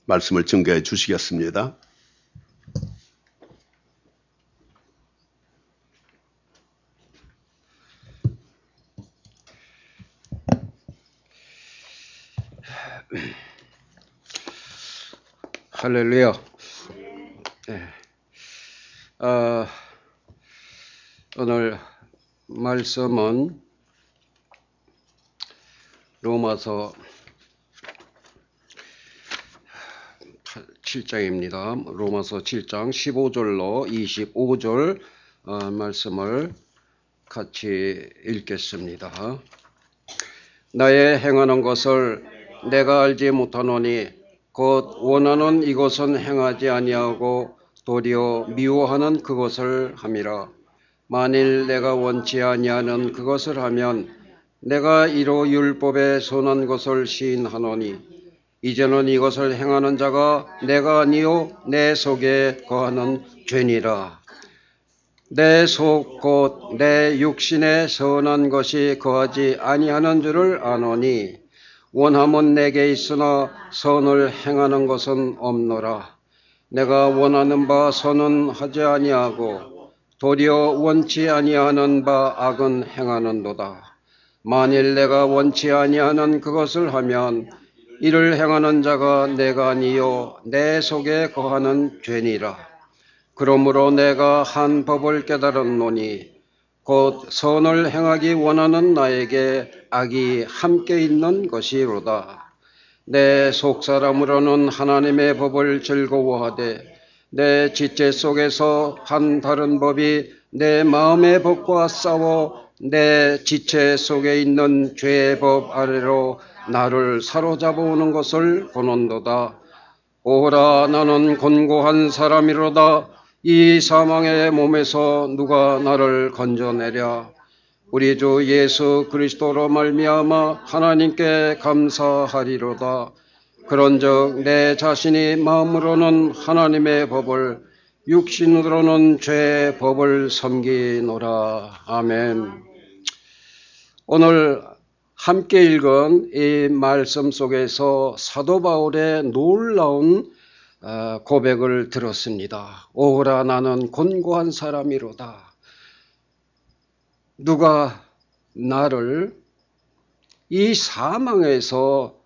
말씀을 증거해 주시겠습니다. 할렐루야. 네. 오늘 말씀은 로마서 7장입니다. 로마서 7장 15절로 25절 말씀을 같이 읽겠습니다. 나의 행하는 것을 내가 알지 못하노니 곧 원하는 이것은 행하지 아니하고 도리어 미워하는 그것을 함이라. 만일 내가 원치 아니하는 그것을 하면 내가 이로 율법에 선한 것을 시인하노니 이제는 이것을 행하는 자가 내가 아니요 내 속에 거하는 죄니라. 내 속 곧 내 육신에 선한 것이 거하지 아니하는 줄을 아노니 원함은 내게 있으나 선을 행하는 것은 없노라. 내가 원하는 바 선은 하지 아니하고 도리어 원치 아니하는 바 악은 행하는도다. 만일 내가 원치 아니하는 그것을 하면 이를 행하는 자가 내가 아니요 내 속에 거하는 죄니라. 그러므로 내가 한 법을 깨달았노니 곧 선을 행하기 원하는 나에게 악이 함께 있는 것이로다. 내 속사람으로는 하나님의 법을 즐거워하되 내 지체 속에서 한 다른 법이 내 마음의 법과 싸워 내 지체 속에 있는 죄의 법 아래로 나를 사로잡아 오는 것을 보는도다. 오라 나는 곤고한 사람이로다. 이 사망의 몸에서 누가 나를 건져내랴. 우리 주 예수 그리스도로 말미암아 하나님께 감사하리로다. 그런즉 내 자신이 마음으로는 하나님의 법을 육신으로는 죄의 법을 섬기노라. 아멘. 오늘 함께 읽은 이 말씀 속에서 사도 바울의 놀라운 고백을 들었습니다. 오라 나는 곤고한 사람이로다. 누가 나를 이 사망에서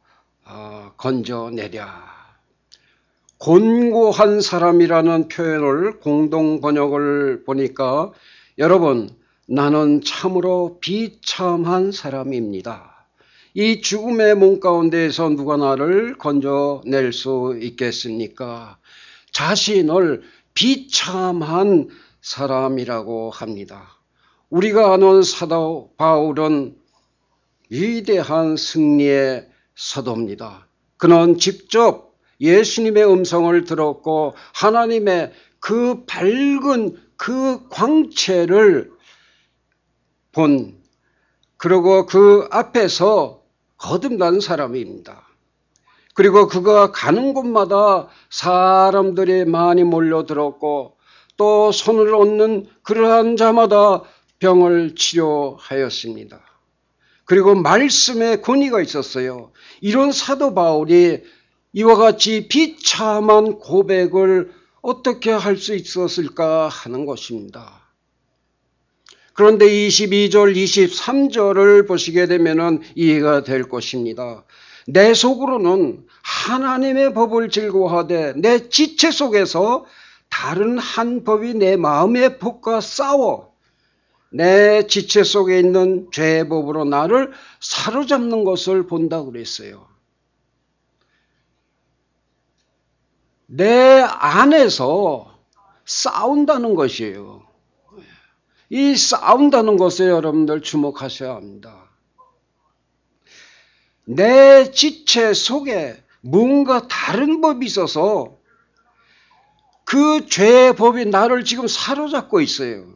건져내랴. 곤고한 사람이라는 표현을 공동 번역을 보니까 여러분 나는 참으로 비참한 사람입니다. 이 죽음의 몸 가운데에서 누가 나를 건져낼 수 있겠습니까? 자신을 비참한 사람이라고 합니다. 우리가 아는 사도 바울은 위대한 승리의 사도입니다. 그는 직접 예수님의 음성을 들었고 하나님의 그 밝은 그 광채를 그리고 그 앞에서 거듭난 사람입니다. 그리고 그가 가는 곳마다 사람들이 많이 몰려들었고 또 손을 얹는 그러한 자마다 병을 치료하였습니다. 그리고 말씀에 권위가 있었어요. 이런 사도 바울이 이와 같이 비참한 고백을 어떻게 할 수 있었을까 하는 것입니다. 그런데 22절, 23절을 보시게 되면 이해가 될 것입니다. 내 속으로는 하나님의 법을 즐거워하되 내 지체 속에서 다른 한 법이 내 마음의 법과 싸워 내 지체 속에 있는 죄의 법으로 나를 사로잡는 것을 본다고 그랬어요. 내 안에서 싸운다는 것이에요. 이 싸운다는 것에 여러분들 주목하셔야 합니다. 내 지체 속에 뭔가 다른 법이 있어서 그 죄의 법이 나를 지금 사로잡고 있어요.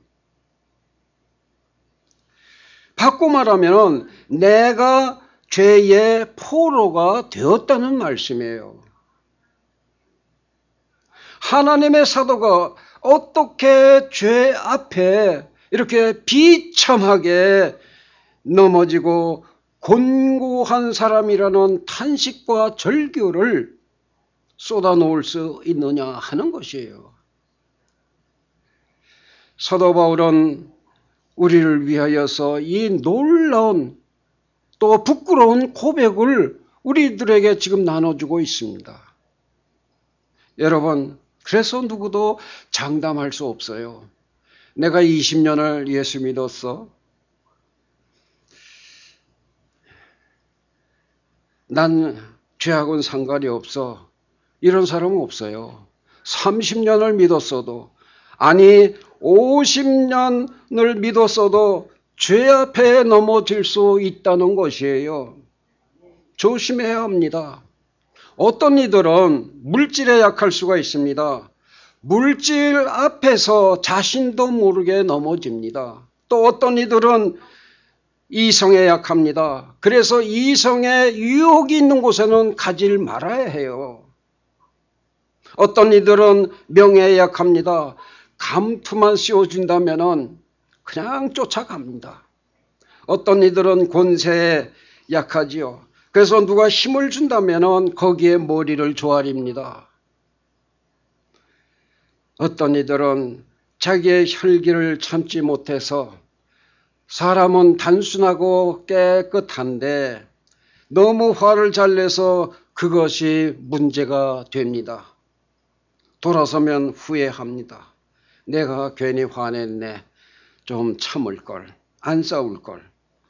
바꿔 말하면 내가 죄의 포로가 되었다는 말씀이에요. 하나님의 사도가 어떻게 죄 앞에 이렇게 비참하게 넘어지고 곤고한 사람이라는 탄식과 절규를 쏟아놓을 수 있느냐 하는 것이에요. 사도 바울은 우리를 위하여서 이 놀라운 또 부끄러운 고백을 우리들에게 지금 나눠주고 있습니다. 여러분, 그래서 누구도 장담할 수 없어요. 내가 20년을 예수 믿었어. 난 죄하고는 상관이 없어. 이런 사람은 없어요. 30년을 믿었어도, 아니 50년을 믿었어도 죄 앞에 넘어질 수 있다는 것이에요. 조심해야 합니다. 어떤 이들은 물질에 약할 수가 있습니다. 물질 앞에서 자신도 모르게 넘어집니다. 또 어떤 이들은 이성에 약합니다. 그래서 이성에 유혹이 있는 곳에는 가질 말아야 해요. 어떤 이들은 명예에 약합니다. 감투만 씌워준다면 그냥 쫓아갑니다. 어떤 이들은 권세에 약하지요. 그래서 누가 힘을 준다면 거기에 머리를 조아립니다. 어떤 이들은 자기의 혈기를 참지 못해서, 사람은 단순하고 깨끗한데 너무 화를 잘 내서 그것이 문제가 됩니다. 돌아서면 후회합니다. 내가 괜히 화냈네. 좀 참을 걸. 안 싸울 걸.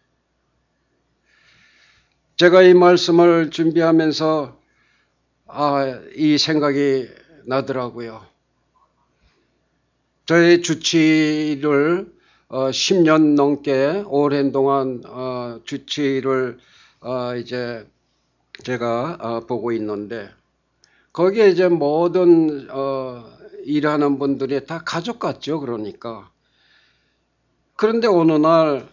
제가 이 말씀을 준비하면서 이 생각이 나더라고요. 저의 주치를 10년 넘게 오랜 동안 주치를 이제 제가 보고 있는데, 거기에 이제 모든 일하는 분들이 다 가족 같죠. 그런데 어느 날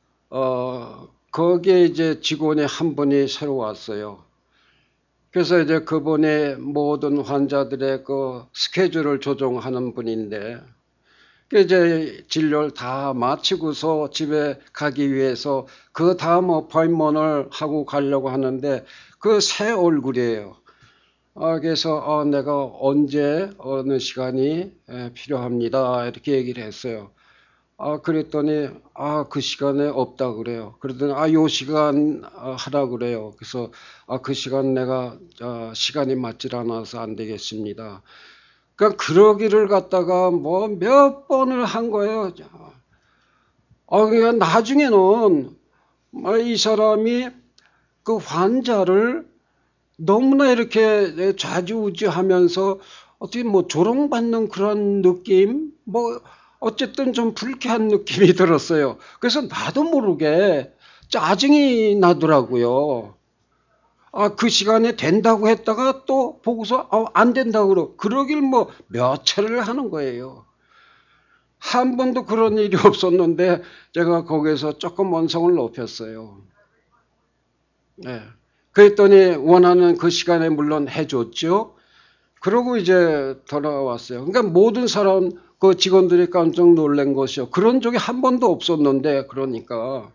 거기에 이제 직원이 한 분이 새로 왔어요. 그래서 이제 그분이 모든 환자들의 그 스케줄을 조정하는 분인데, 이제 진료를 다 마치고서 집에 가기 위해서 그 다음 어파인먼트를 하고 가려고 하는데 그 새 얼굴이에요. 그래서 내가 언제 어느 시간이 필요합니다. 이렇게 얘기를 했어요. 그랬더니 그 시간에 없다 그래요. 그러더니 요 시간 하라 그래요. 그래서 그 시간 내가 시간이 맞질 않아서 안 되겠습니다. 그러니까 그러기를 갖다가 뭐 몇 번을 한 거예요. 그러니까 나중에는 이 사람이 그 환자를 너무나 이렇게 좌지우지하면서 어떻게 뭐 조롱받는 그런 느낌, 뭐 어쨌든 좀 불쾌한 느낌이 들었어요. 그래서 나도 모르게 짜증이 나더라고요. 그 시간에 된다고 했다가 또 보고서 안 된다고 그러길 뭐 몇 차례를 하는 거예요. 한 번도 그런 일이 없었는데 제가 거기에서 조금 언성을 높였어요. 네. 그랬더니 원하는 그 시간에 물론 해줬죠. 그러고 이제 돌아왔어요. 그러니까 모든 사람, 그 직원들이 깜짝 놀란 것이요. 그런 적이 한 번도 없었는데, 그러니까.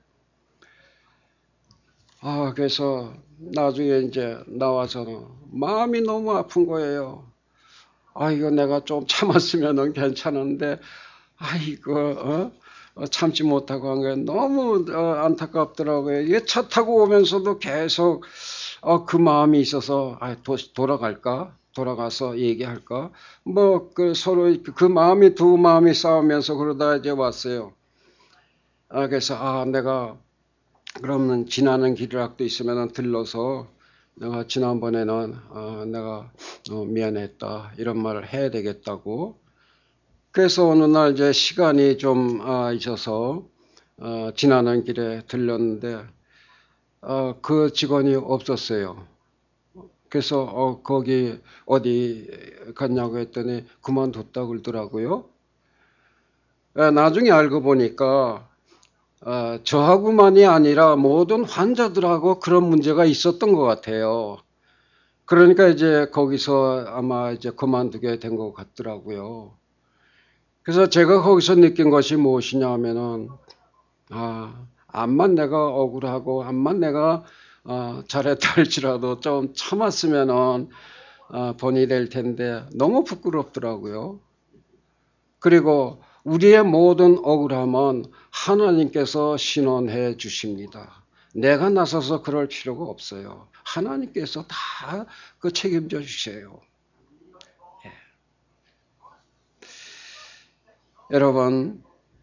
그래서 나중에 이제 나와서는 마음이 너무 아픈 거예요. 이거 내가 좀 참았으면 괜찮은데, 이거, 참지 못하고 한 게 너무 안타깝더라고요. 이게 차 타고 오면서도 계속 그 마음이 있어서 돌아갈까? 돌아가서 얘기할까? 뭐 서로 그 마음이 두 마음이 싸우면서 그러다 이제 왔어요. 그래서 내가 그러면 지나는 길이라도 있으면 들러서 내가 지난번에는 내가 미안했다 이런 말을 해야 되겠다고. 그래서 어느 날 이제 시간이 좀 있어서 지나는 길에 들렸는데 그 직원이 없었어요. 그래서 거기 어디 갔냐고 했더니 그만뒀다 그러더라고요. 나중에 알고 보니까 저하고만이 아니라 모든 환자들하고 그런 문제가 있었던 것 같아요. 그러니까 이제 거기서 아마 이제 그만두게 된 것 같더라고요. 그래서 제가 거기서 느낀 것이 무엇이냐 하면은 암만 내가 억울하고 암만 내가 잘했다 할지라도 좀 참았으면은 본이 될 텐데 너무 부끄럽더라고요. 그리고 우리의 모든 억울함은 하나님께서 신원해 주십니다. 내가 나서서 그럴 필요가 없어요. 하나님께서 다 그 책임져 주세요. 예. 여러분,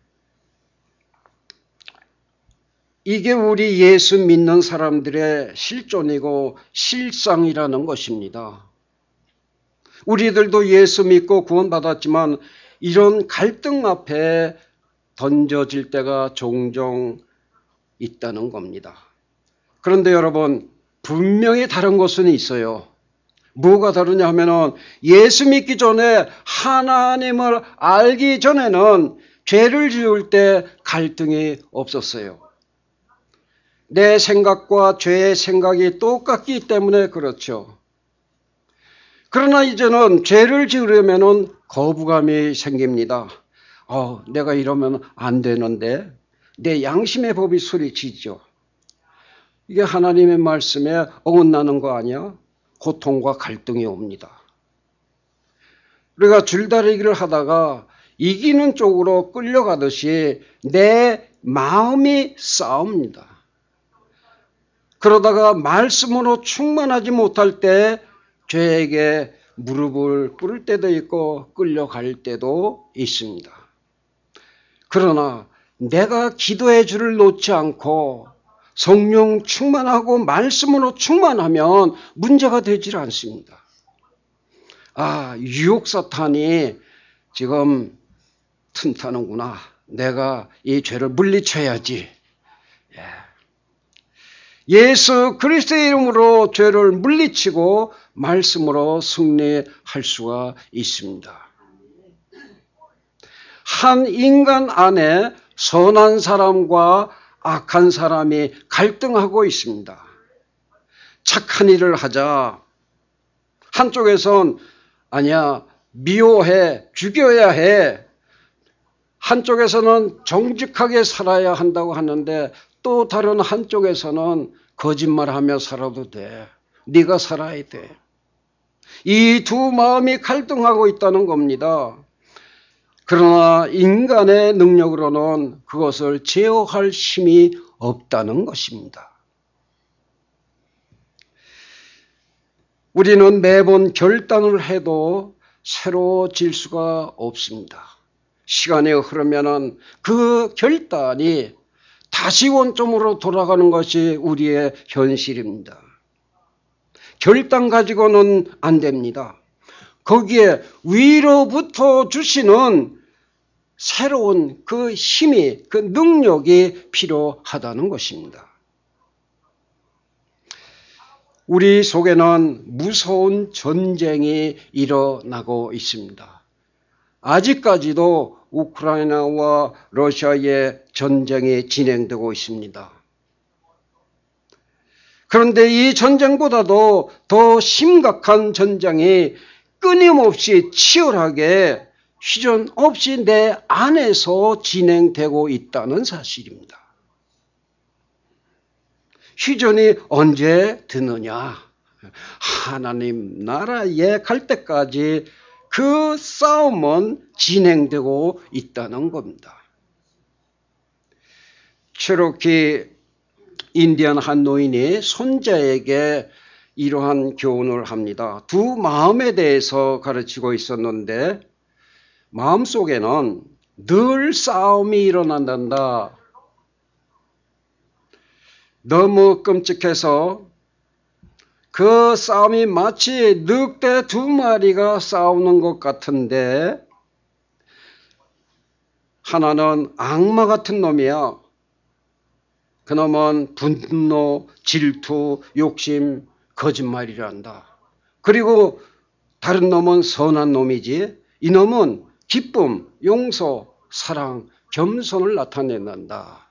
이게 우리 예수 믿는 사람들의 실존이고 실상이라는 것입니다. 우리들도 예수 믿고 구원받았지만 이런 갈등 앞에 던져질 때가 종종 있다는 겁니다. 그런데 여러분, 분명히 다른 것은 있어요. 뭐가 다르냐 하면은 예수 믿기 전에 하나님을 알기 전에는 죄를 지을 때 갈등이 없었어요. 내 생각과 죄의 생각이 똑같기 때문에 그렇죠. 그러나 이제는 죄를 지으려면은 거부감이 생깁니다. 내가 이러면 안 되는데 내 양심의 법이 소리치죠. 이게 하나님의 말씀에 어긋나는 거 아니야? 고통과 갈등이 옵니다. 우리가 줄다리기를 하다가 이기는 쪽으로 끌려가듯이 내 마음이 싸웁니다. 그러다가 말씀으로 충만하지 못할 때 죄에게 무릎을 꿇을 때도 있고 끌려갈 때도 있습니다. 그러나 내가 기도의 줄을 놓지 않고 성령 충만하고 말씀으로 충만하면 문제가 되질 않습니다. 유혹 사탄이 지금 틈타는구나. 내가 이 죄를 물리쳐야지. 예수 그리스도의 이름으로 죄를 물리치고 말씀으로 승리할 수가 있습니다. 한 인간 안에 선한 사람과 악한 사람이 갈등하고 있습니다. 착한 일을 하자. 한쪽에선 아니야, 미워해, 죽여야 해. 한쪽에서는 정직하게 살아야 한다고 하는데 또 다른 한쪽에서는 거짓말하며 살아도 돼. 네가 살아야 돼. 이 두 마음이 갈등하고 있다는 겁니다. 그러나 인간의 능력으로는 그것을 제어할 힘이 없다는 것입니다. 우리는 매번 결단을 해도 새로워질 수가 없습니다. 시간이 흐르면 그 결단이 다시 원점으로 돌아가는 것이 우리의 현실입니다. 결단 가지고는 안 됩니다. 거기에 위로부터 주시는 새로운 그 힘이, 그 능력이 필요하다는 것입니다. 우리 속에는 무서운 전쟁이 일어나고 있습니다. 아직까지도 우크라이나와 러시아의 전쟁이 진행되고 있습니다. 그런데 이 전쟁보다도 더 심각한 전쟁이 끊임없이 치열하게 휴전 없이 내 안에서 진행되고 있다는 사실입니다. 휴전이 언제 드느냐? 하나님 나라에 갈 때까지 그 싸움은 진행되고 있다는 겁니다. 체로키 인디안 한 노인이 손자에게 이러한 교훈을 합니다. 두 마음에 대해서 가르치고 있었는데 마음속에는 늘 싸움이 일어난단다. 너무 끔찍해서 그 싸움이 마치 늑대 두 마리가 싸우는 것 같은데 하나는 악마 같은 놈이야. 그놈은 분노, 질투, 욕심, 거짓말이란다. 그리고 다른 놈은 선한 놈이지. 이 놈은 기쁨, 용서, 사랑, 겸손을 나타낸단다.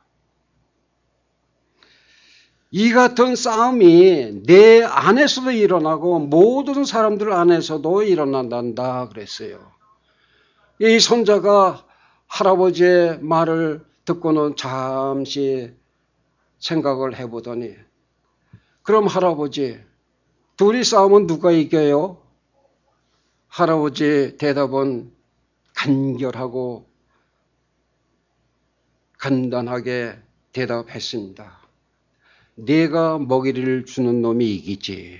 이 같은 싸움이 내 안에서도 일어나고 모든 사람들 안에서도 일어난단다 그랬어요. 이 손자가 할아버지의 말을 듣고는 잠시 생각을 해보더니 그럼 할아버지 둘이 싸우면 누가 이겨요? 할아버지 대답은 간결하고 간단하게 대답했습니다. 네가 먹이를 주는 놈이 이기지.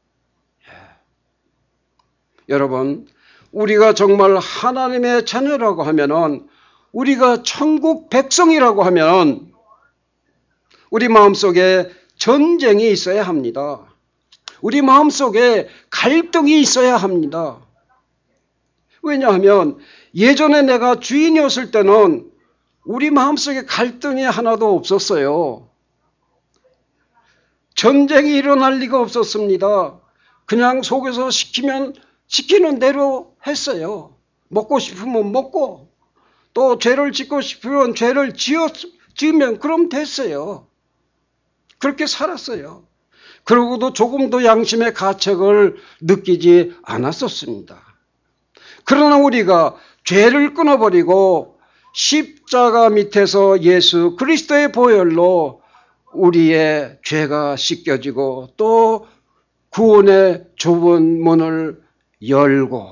여러분, 우리가 정말 하나님의 자녀라고 하면은, 우리가 천국 백성이라고 하면 우리 마음속에 전쟁이 있어야 합니다. 우리 마음속에 갈등이 있어야 합니다. 왜냐하면 예전에 내가 주인이었을 때는 우리 마음속에 갈등이 하나도 없었어요. 전쟁이 일어날 리가 없었습니다. 그냥 속에서 시키면 시키는 대로 했어요. 먹고 싶으면 먹고, 또 죄를 짓고 싶으면 죄를 지으면 그럼 됐어요. 그렇게 살았어요. 그러고도 조금도 양심의 가책을 느끼지 않았었습니다. 그러나 우리가 죄를 끊어버리고 십자가 밑에서 예수 그리스도의 보혈로 우리의 죄가 씻겨지고 또 구원의 좁은 문을 열고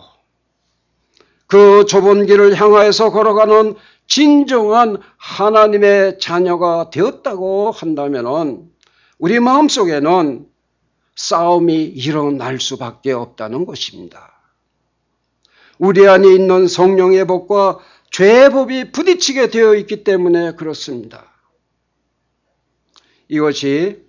그 좁은 길을 향하여서 걸어가는 진정한 하나님의 자녀가 되었다고 한다면 우리 마음속에는 싸움이 일어날 수밖에 없다는 것입니다. 우리 안에 있는 성령의 법과 죄의 법이 부딪히게 되어 있기 때문에 그렇습니다. 이것이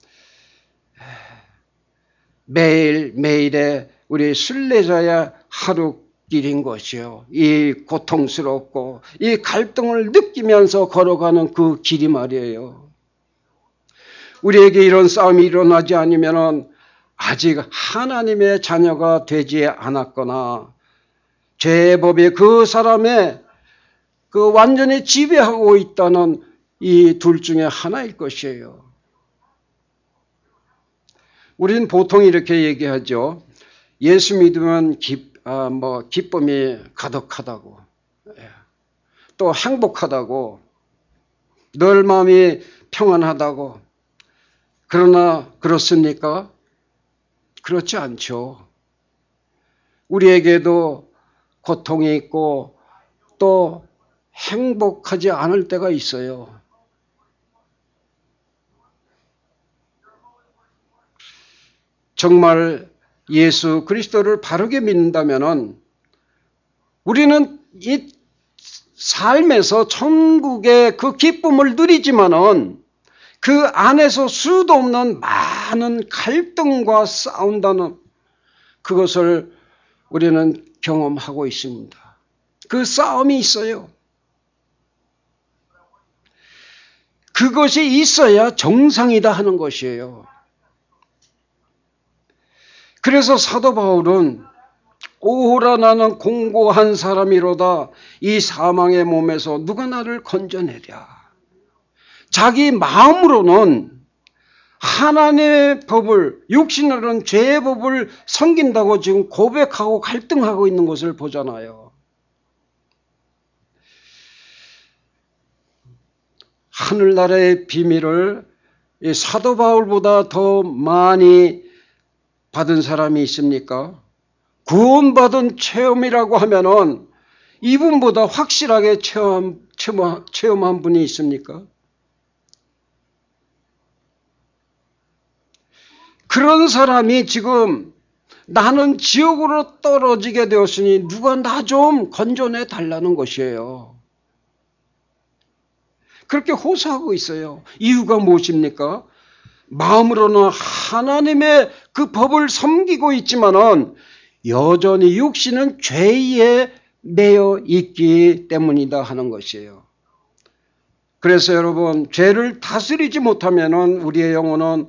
매일매일의 우리 순례자의 하루길인 것이요. 이 고통스럽고 이 갈등을 느끼면서 걸어가는 그 길이 말이에요. 우리에게 이런 싸움이 일어나지 않으면 아직 하나님의 자녀가 되지 않았거나 죄의 법이 그 사람의 그 완전히 지배하고 있다는 이 둘 중에 하나일 것이에요. 우리는 보통 이렇게 얘기하죠. 예수 믿으면 기쁨이 가득하다고, 또 행복하다고, 늘 마음이 평안하다고. 그러나 그렇습니까? 그렇지 않죠. 우리에게도 고통이 있고 또 행복하지 않을 때가 있어요. 정말 예수 그리스도를 바르게 믿는다면 우리는 이 삶에서 천국의 그 기쁨을 누리지만은 그 안에서 수도 없는 많은 갈등과 싸운다는 그것을 우리는 경험하고 있습니다. 그 싸움이 있어요. 그것이 있어야 정상이다 하는 것이에요. 그래서 사도 바울은 오호라 나는 공고한 사람이로다. 이 사망의 몸에서 누가 나를 건져내랴. 자기 마음으로는 하나님의 법을, 육신으로는 죄의 법을 섬긴다고 지금 고백하고 갈등하고 있는 것을 보잖아요. 하늘나라의 비밀을 이 사도 바울보다 더 많이 받은 사람이 있습니까? 구원받은 체험이라고 하면은 이분보다 확실하게 체험한 분이 있습니까? 그런 사람이 지금 나는 지옥으로 떨어지게 되었으니 누가 나 좀 건져내 달라는 것이에요. 그렇게 호소하고 있어요. 이유가 무엇입니까? 마음으로는 하나님의 그 법을 섬기고 있지만은 여전히 육신은 죄에 매여 있기 때문이다 하는 것이에요. 그래서 여러분, 죄를 다스리지 못하면은 우리의 영혼은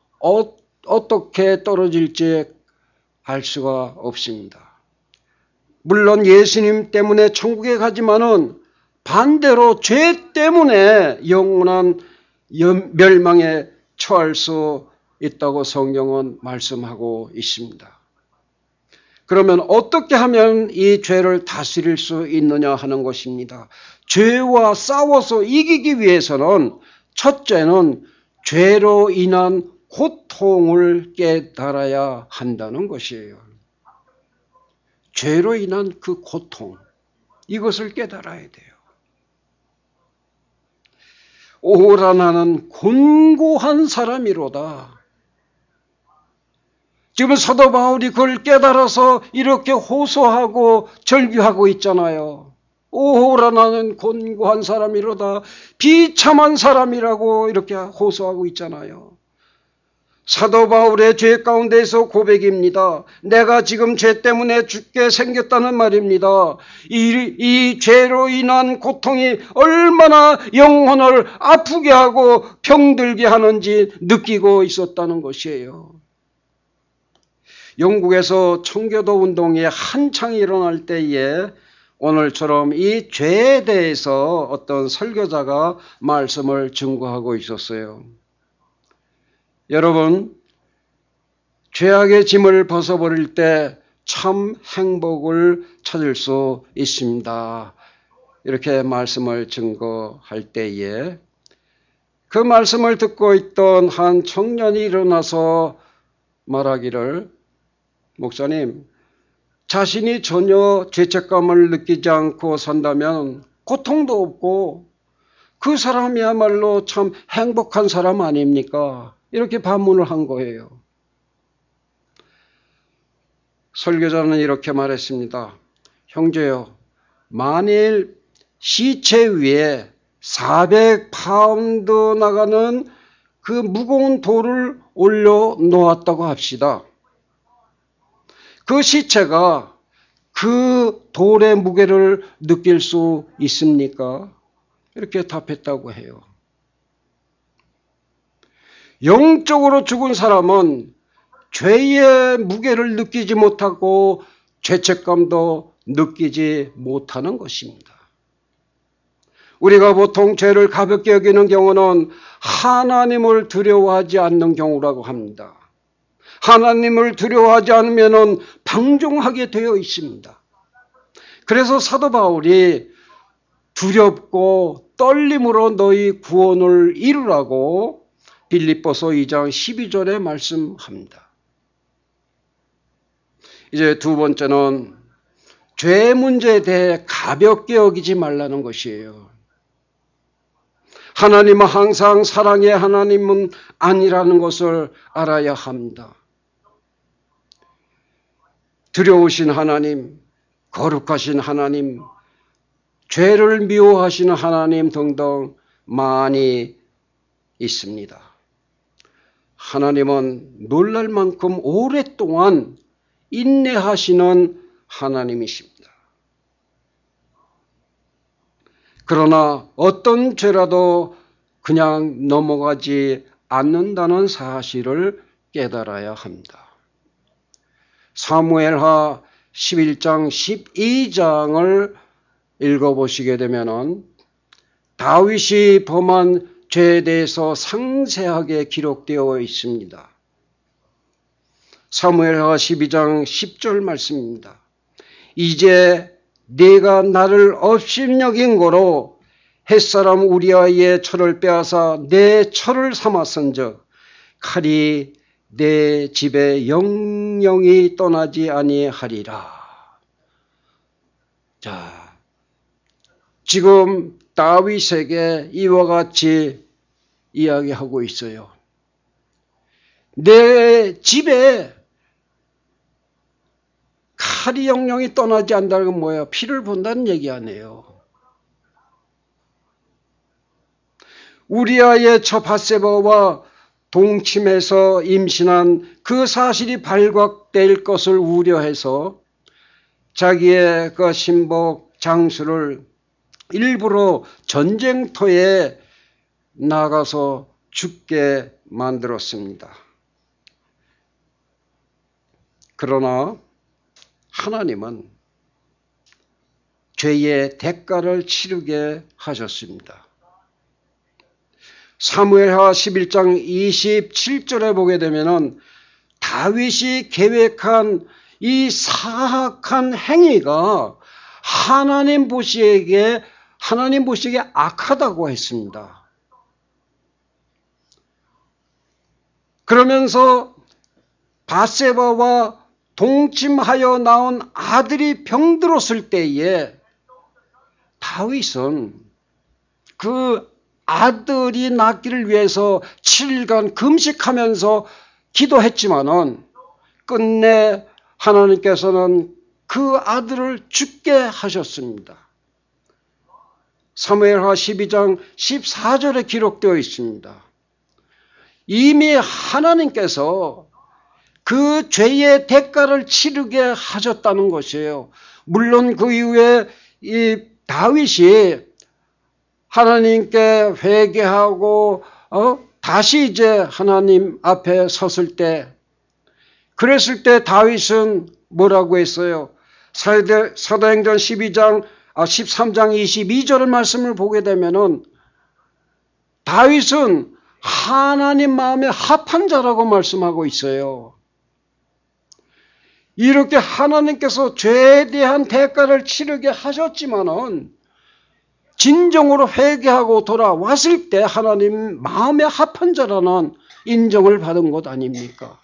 어떻게 떨어질지 알 수가 없습니다. 물론 예수님 때문에 천국에 가지만은 반대로 죄 때문에 영원한 멸망에 처할 수 있다고 성경은 말씀하고 있습니다. 그러면 어떻게 하면 이 죄를 다스릴 수 있느냐 하는 것입니다. 죄와 싸워서 이기기 위해서는 첫째는 죄로 인한 고통을 깨달아야 한다는 것이에요. 죄로 인한 그 고통, 이것을 깨달아야 돼요. 오호라 나는 곤고한 사람이로다. 지금 사도 바울이 그걸 깨달아서 이렇게 호소하고 절규하고 있잖아요. 오호라 나는 곤고한 사람이로다. 비참한 사람이라고 이렇게 호소하고 있잖아요. 사도 바울의 죄 가운데서 고백입니다. 내가 지금 죄 때문에 죽게 생겼다는 말입니다. 이 죄로 인한 고통이 얼마나 영혼을 아프게 하고 병들게 하는지 느끼고 있었다는 것이에요. 영국에서 청교도 운동이 한창 일어날 때에 오늘처럼 이 죄에 대해서 어떤 설교자가 말씀을 증거하고 있었어요. 여러분, 죄악의 짐을 벗어버릴 때 참 행복을 찾을 수 있습니다. 이렇게 말씀을 증거할 때에 그 말씀을 듣고 있던 한 청년이 일어나서 말하기를, 목사님, 자신이 전혀 죄책감을 느끼지 않고 산다면 고통도 없고 그 사람이야말로 참 행복한 사람 아닙니까? 이렇게 반문을 한 거예요. 설교자는 이렇게 말했습니다. 형제요, 만일 시체 위에 400파운드 나가는 그 무거운 돌을 올려 놓았다고 합시다. 그 시체가 그 돌의 무게를 느낄 수 있습니까? 이렇게 답했다고 해요. 영적으로 죽은 사람은 죄의 무게를 느끼지 못하고 죄책감도 느끼지 못하는 것입니다. 우리가 보통 죄를 가볍게 여기는 경우는 하나님을 두려워하지 않는 경우라고 합니다. 하나님을 두려워하지 않으면 방종하게 되어 있습니다. 그래서 사도 바울이 두렵고 떨림으로 너희 구원을 이루라고 빌립보서 2장 12절에 말씀합니다. 이제 두 번째는 죄 문제에 대해 가볍게 여기지 말라는 것이에요. 하나님은 항상 사랑의 하나님은 아니라는 것을 알아야 합니다. 두려우신 하나님, 거룩하신 하나님, 죄를 미워하시는 하나님 등등 많이 있습니다. 하나님은 놀랄 만큼 오랫동안 인내하시는 하나님이십니다. 그러나 어떤 죄라도 그냥 넘어가지 않는다는 사실을 깨달아야 합니다. 사무엘하 11장 12장을 읽어보시게 되면 다윗이 범한 죄에 대해서 상세하게 기록되어 있습니다. 사무엘하 12장 10절 말씀입니다. 이제 네가 나를 업신여긴 고로 햇사람 우리아의 철을 빼앗아 내 철을 삼았은즉 칼이 내 집에 영영이 떠나지 아니하리라. 자, 지금 다윗에게 이와 같이 이야기하고 있어요. 내 집에 칼이 영영이 떠나지 않는다는 건 뭐예요? 피를 본다는 얘기 아니에요. 우리아의 처 밧세바와 동침해서 임신한 그 사실이 발각될 것을 우려해서 자기의 그 신복 장수를 일부러 전쟁터에 나가서 죽게 만들었습니다. 그러나 하나님은 죄의 대가를 치르게 하셨습니다. 사무엘하 11장 27절에 보게 되면 다윗이 계획한 이 사악한 행위가 하나님 보시기에 악하다고 했습니다. 그러면서 밧세바와 동침하여 낳은 아들이 병들었을 때에 다윗은 그 아들이 낫기를 위해서 7일간 금식하면서 기도했지만은 끝내 하나님께서는 그 아들을 죽게 하셨습니다. 사무엘하 12장 14절에 기록되어 있습니다. 이미 하나님께서 그 죄의 대가를 치르게 하셨다는 것이에요. 물론 그 이후에 이 다윗이 하나님께 회개하고 다시 이제 하나님 앞에 섰을 때, 그랬을 때 다윗은 뭐라고 했어요? 사도행전 13장 22절의 말씀을 보게 되면은 다윗은 하나님 마음에 합한 자라고 말씀하고 있어요. 이렇게 하나님께서 죄에 대한 대가를 치르게 하셨지만은 진정으로 회개하고 돌아왔을 때 하나님 마음에 합한 자라는 인정을 받은 것 아닙니까?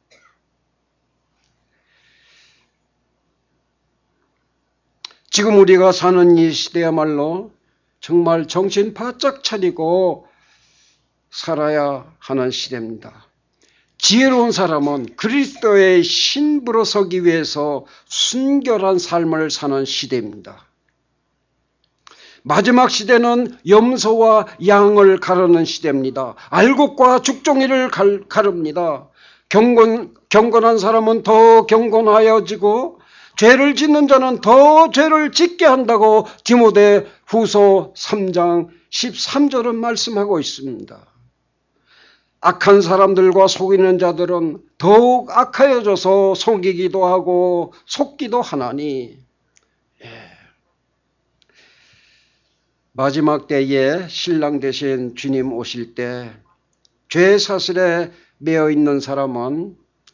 지금 우리가 사는 이 시대야말로 정말 정신 바짝 차리고 살아야 하는 시대입니다. 지혜로운 사람은 그리스도의 신부로 서기 위해서 순결한 삶을 사는 시대입니다. 마지막 시대는 염소와 양을 가르는 시대입니다. 알곡과 죽종이를 가릅니다. 경건한 사람은 더 경건하여지고 죄를 짓는 자는 더 죄를 짓게 한다고 디모데 후서 3장 13절은 말씀하고 있습니다. 악한 사람들과 속이는 자들은 더욱 악하여져서 속이기도 하고 속기도 하나니, 마지막 때에 신랑 되신 주님 오실 때 죄 사슬에 매여 있는 사람은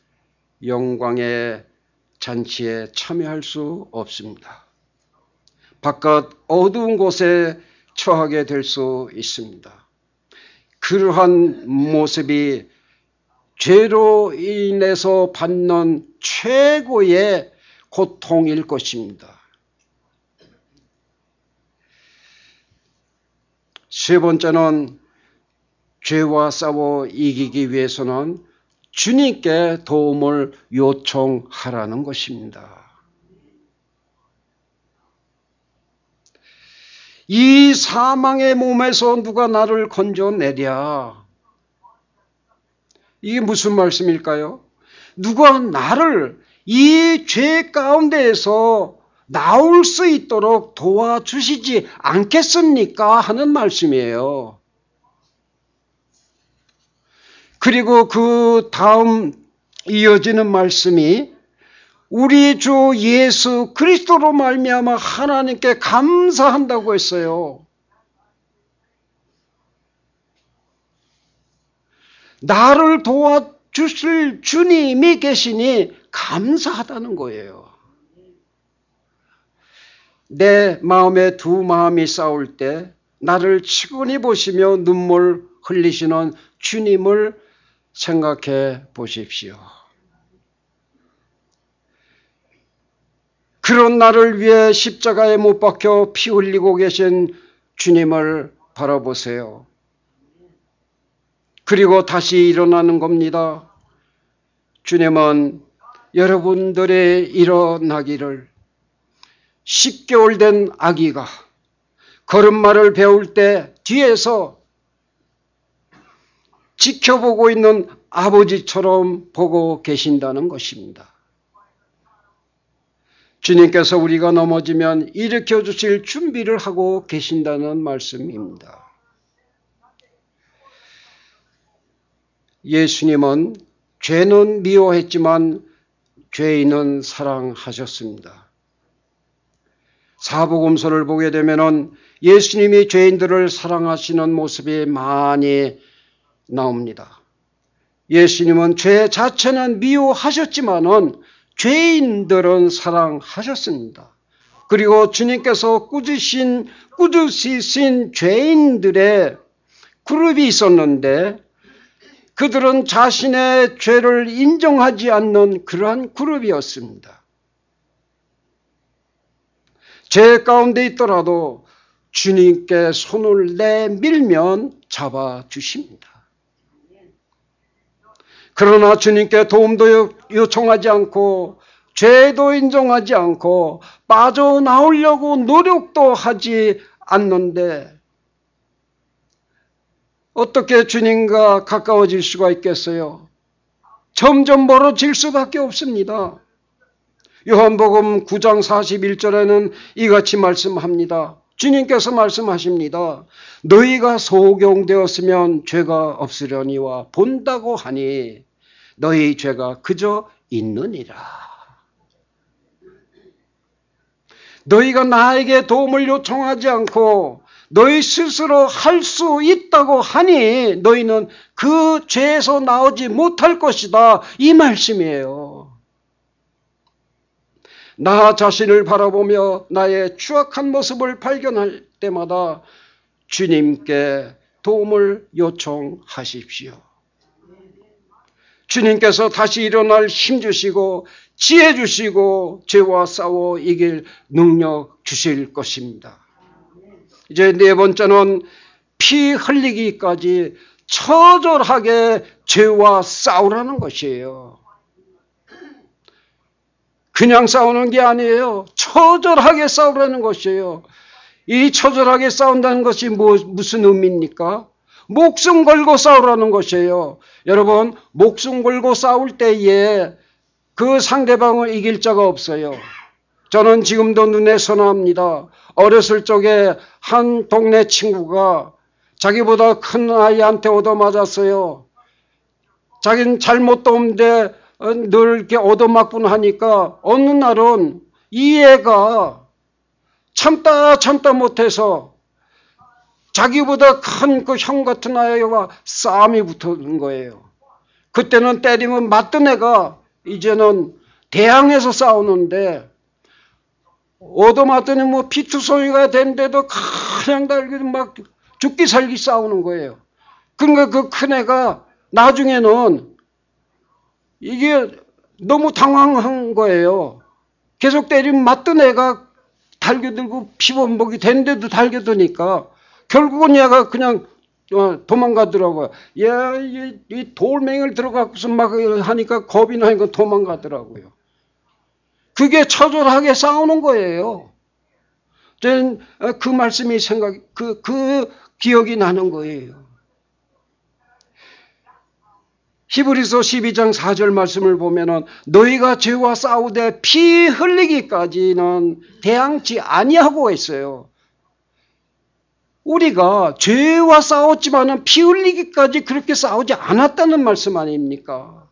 영광의 잔치에 참여할 수 없습니다. 바깥 어두운 곳에 처하게 될 수 있습니다. 그러한 모습이 죄로 인해서 받는 최고의 고통일 것입니다. 세 번째는 죄와 싸워 이기기 위해서는 주님께 도움을 요청하라는 것입니다. 이 사망의 몸에서 누가 나를 건져내랴. 이게 무슨 말씀일까요? 누가 나를 이 죄 가운데에서 나올 수 있도록 도와주시지 않겠습니까? 하는 말씀이에요. 그리고 그 다음 이어지는 말씀이 우리 주 예수 그리스도로 말미암아 하나님께 감사한다고 했어요. 나를 도와주실 주님이 계시니 감사하다는 거예요. 내 마음에 두 마음이 싸울 때 나를 치근히 보시며 눈물 흘리시는 주님을 생각해 보십시오. 그런 나를 위해 십자가에 못 박혀 피 흘리고 계신 주님을 바라보세요. 그리고 다시 일어나는 겁니다. 주님은 여러분들의 일어나기를 10개월 된 아기가 걸음마를 배울 때 뒤에서 지켜보고 있는 아버지처럼 보고 계신다는 것입니다. 주님께서 우리가 넘어지면 일으켜 주실 준비를 하고 계신다는 말씀입니다. 예수님은 죄는 미워했지만 죄인은 사랑하셨습니다. 사복음서를 보게 되면 예수님이 죄인들을 사랑하시는 모습이 많이 나옵니다. 예수님은 죄 자체는 미워하셨지만은 죄인들은 사랑하셨습니다. 그리고 주님께서 꾸짖으신 죄인들의 그룹이 있었는데 그들은 자신의 죄를 인정하지 않는 그러한 그룹이었습니다. 죄 가운데 있더라도 주님께 손을 내밀면 잡아주십니다. 그러나 주님께 도움도 요청하지 않고 죄도 인정하지 않고 빠져나오려고 노력도 하지 않는데 어떻게 주님과 가까워질 수가 있겠어요? 점점 멀어질 수밖에 없습니다. 요한복음 9장 41절에는 이같이 말씀합니다. 주님께서 말씀하십니다. 너희가 소경되었으면 죄가 없으려니와 본다고 하니 너희 죄가 그저 있느니라. 너희가 나에게 도움을 요청하지 않고 너희 스스로 할 수 있다고 하니 너희는 그 죄에서 나오지 못할 것이다. 이 말씀이에요. 나 자신을 바라보며 나의 추악한 모습을 발견할 때마다 주님께 도움을 요청하십시오. 주님께서 다시 일어날 힘 주시고 지혜 주시고 죄와 싸워 이길 능력 주실 것입니다. 이제 네 번째는 피 흘리기까지 처절하게 죄와 싸우라는 것이에요. 그냥 싸우는 게 아니에요. 처절하게 싸우라는 것이에요. 이 처절하게 싸운다는 것이 무슨 의미입니까? 목숨 걸고 싸우라는 것이에요. 여러분, 목숨 걸고 싸울 때에 그 상대방을 이길 자가 없어요. 저는 지금도 눈에 선합니다. 어렸을 적에 한 동네 친구가 자기보다 큰 아이한테 얻어맞았어요. 자기는 잘못도 없는데 늘 이렇게 얻어맞곤 하니까 어느 날은 이 애가 참다 못해서 자기보다 큰 그 형 같은 아이와 싸움이 붙은 거예요. 그때는 때리면 맞던 애가 이제는 대항해서 싸우는데 얻어맞더니 뭐 피투성이가 된데도 그냥 달기도 막 죽기 살기 싸우는 거예요. 그러니까 그 큰 애가 나중에는 이게 너무 당황한 거예요. 계속 때리면 맞던 애가 달겨들고 피범벅이 된데도 달겨드니까 결국은 얘가 그냥 도망가더라고요. 이 돌멩이를 들어가고서 막 하니까 겁이 나니까 도망가더라고요. 그게 처절하게 싸우는 거예요. 저는 그 말씀이 그 기억이 나는 거예요. 히브리서 12장 4절 말씀을 보면은 너희가 죄와 싸우되 피 흘리기까지는 대항치 아니하고 있어요. 우리가 죄와 싸웠지만은 피 흘리기까지 그렇게 싸우지 않았다는 말씀 아닙니까?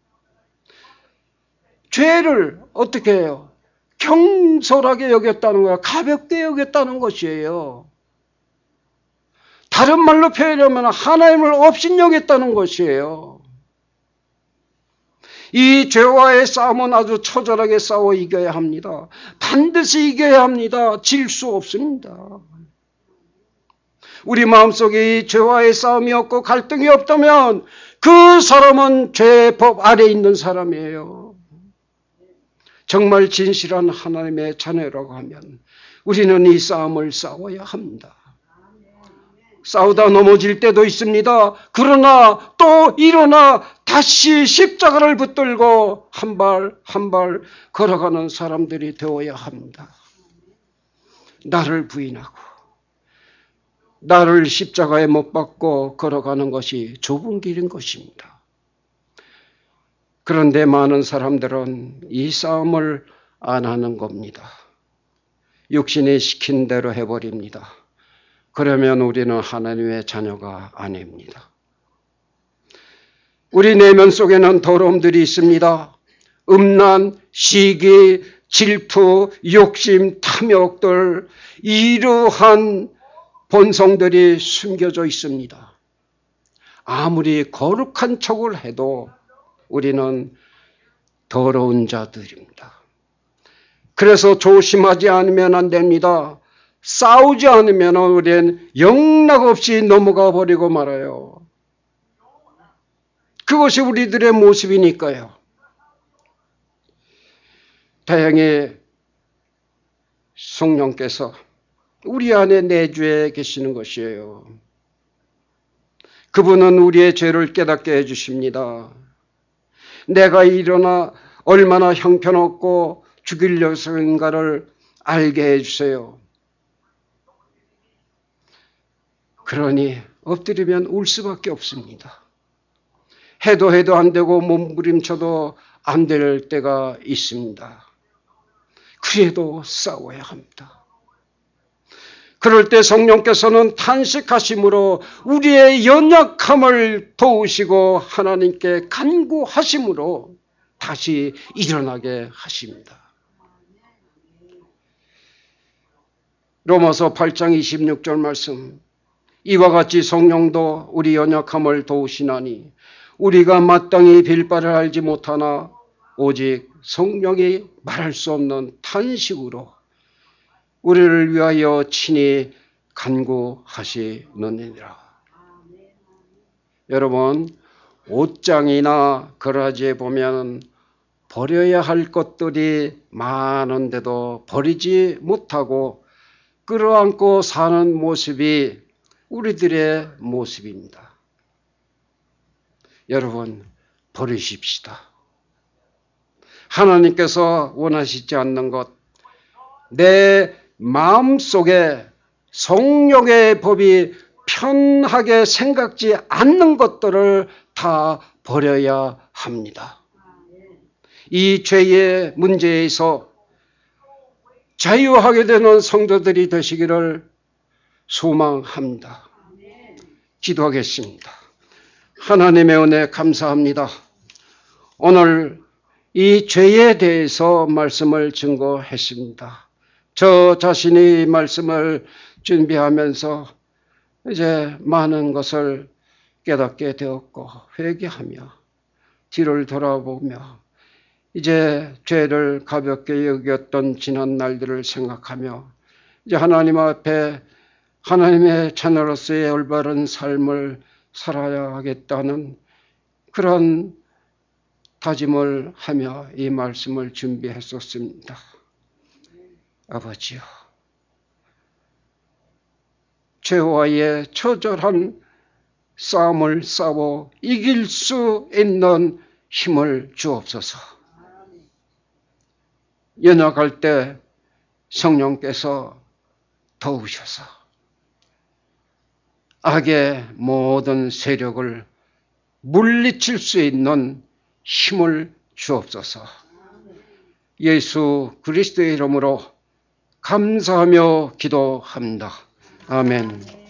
죄를 어떻게 해요? 경솔하게 여겼다는 거야. 가볍게 여겼다는 것이에요. 다른 말로 표현하면 하나님을 업신여겼다는 것이에요. 이 죄와의 싸움은 아주 처절하게 싸워 이겨야 합니다. 반드시 이겨야 합니다. 질 수 없습니다. 우리 마음속에 이 죄와의 싸움이 없고 갈등이 없다면 그 사람은 죄의 법 아래에 있는 사람이에요. 정말 진실한 하나님의 자녀라고 하면 우리는 이 싸움을 싸워야 합니다. 싸우다 넘어질 때도 있습니다. 그러나 또 일어나 다시 십자가를 붙들고 한 발 한 발 걸어가는 사람들이 되어야 합니다. 나를 부인하고 나를 십자가에 못 박고 걸어가는 것이 좁은 길인 것입니다. 그런데 많은 사람들은 이 싸움을 안 하는 겁니다. 육신이 시킨 대로 해버립니다. 그러면 우리는 하나님의 자녀가 아닙니다. 우리 내면 속에는 더러움들이 있습니다. 음란, 시기, 질투, 욕심, 탐욕들, 이러한 본성들이 숨겨져 있습니다. 아무리 거룩한 척을 해도 우리는 더러운 자들입니다. 그래서 조심하지 않으면 안 됩니다. 싸우지 않으면 우리는 영락없이 넘어가 버리고 말아요. 그것이 우리들의 모습이니까요. 다행히 성령께서 우리 안에 내주해 계시는 것이에요. 그분은 우리의 죄를 깨닫게 해주십니다. 내가 일어나 얼마나 형편없고 죽이려서인가를 알게 해주세요. 그러니 엎드리면 울 수밖에 없습니다. 해도 안 되고 몸부림쳐도 안 될 때가 있습니다. 그래도 싸워야 합니다. 그럴 때 성령께서는 탄식하심으로 우리의 연약함을 도우시고 하나님께 간구하심으로 다시 일어나게 하십니다. 로마서 8장 26절 말씀, 이와 같이 성령도 우리 연약함을 도우시나니 우리가 마땅히 빌 바를 알지 못하나 오직 성령이 말할 수 없는 탄식으로 우리를 위하여 친히 간구하시느니라. 여러분, 옷장이나 거라지에 보면 버려야 할 것들이 많은데도 버리지 못하고 끌어안고 사는 모습이 우리들의 모습입니다. 여러분, 버리십시다. 하나님께서 원하시지 않는 것, 내 마음속에 성령의 법이 편하게 생각지 않는 것들을 다 버려야 합니다. 이 죄의 문제에서 자유하게 되는 성도들이 되시기를 소망합니다. 기도하겠습니다. 하나님의 은혜 감사합니다. 오늘 이 죄에 대해서 말씀을 증거했습니다. 저 자신이 말씀을 준비하면서 이제 많은 것을 깨닫게 되었고 회개하며 뒤를 돌아보며 이제 죄를 가볍게 여겼던 지난 날들을 생각하며 이제 하나님 앞에 하나님의 자녀로서의 올바른 삶을 살아야 하겠다는 그런 다짐을 하며 이 말씀을 준비했었습니다. 아버지요, 죄와의 처절한 싸움을 싸워 이길 수 있는 힘을 주옵소서. 연약할 때 성령께서 도우셔서 악의 모든 세력을 물리칠 수 있는 힘을 주옵소서. 예수 그리스도의 이름으로 감사하며 기도합니다. 아멘.